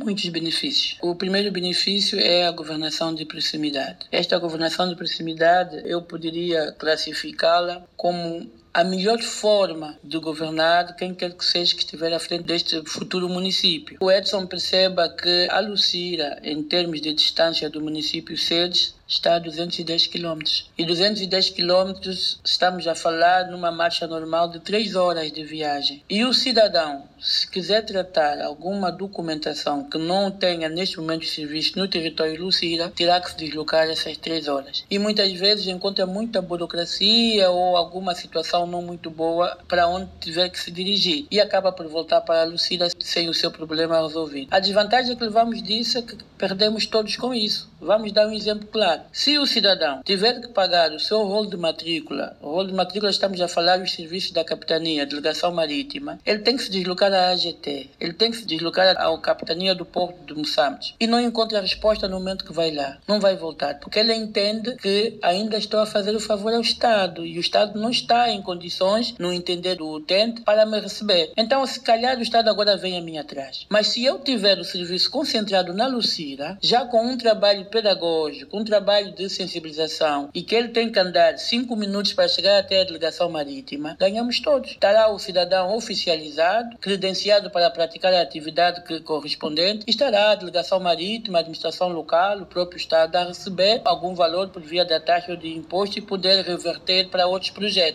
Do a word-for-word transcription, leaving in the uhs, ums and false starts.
muitos benefícios. O primeiro benefício é a governação de proximidade. Esta governação de proximidade eu poderia classificá-la como a melhor forma de governar quem quer que seja que estiver à frente deste futuro município. O Edson perceba que a Lucira, em termos de distância do município sede, está a duzentos e dez quilômetros. E duzentos e dez quilômetros estamos a falar numa marcha normal de três horas de viagem. E o cidadão, se quiser tratar alguma documentação que não tenha neste momento serviço no território de Lucira, terá que se deslocar essas três horas. E muitas vezes encontra muita burocracia ou alguma situação não muito boa para onde tiver que se dirigir. E acaba por voltar para Lucira sem o seu problema resolvido. A desvantagem que levamos disso é que perdemos todos com isso. Vamos dar um exemplo claro. Se o cidadão tiver que pagar o seu rolo de matrícula, o rolo de matrícula estamos a falar dos serviços da capitania, delegação marítima, ele tem que se deslocar à A G T, ele tem que se deslocar à capitania do porto de Moçambique e não encontra a resposta no momento que vai lá. Não vai voltar, porque ele entende que ainda estou a fazer o favor ao Estado e o Estado não está em condições, no entender do utente, para me receber. Então, se calhar o Estado agora vem a mim atrás. Mas se eu tiver o serviço concentrado na Lucira, já com um trabalho pedagógico, um trabalho de sensibilização e que ele tem que andar cinco minutos para chegar até a delegação marítima, ganhamos todos. Estará o cidadão oficializado, credenciado para praticar a atividade que correspondente, e estará a delegação marítima, a administração local, o próprio Estado a receber algum valor por via da taxa de imposto e poder reverter para outros projetos.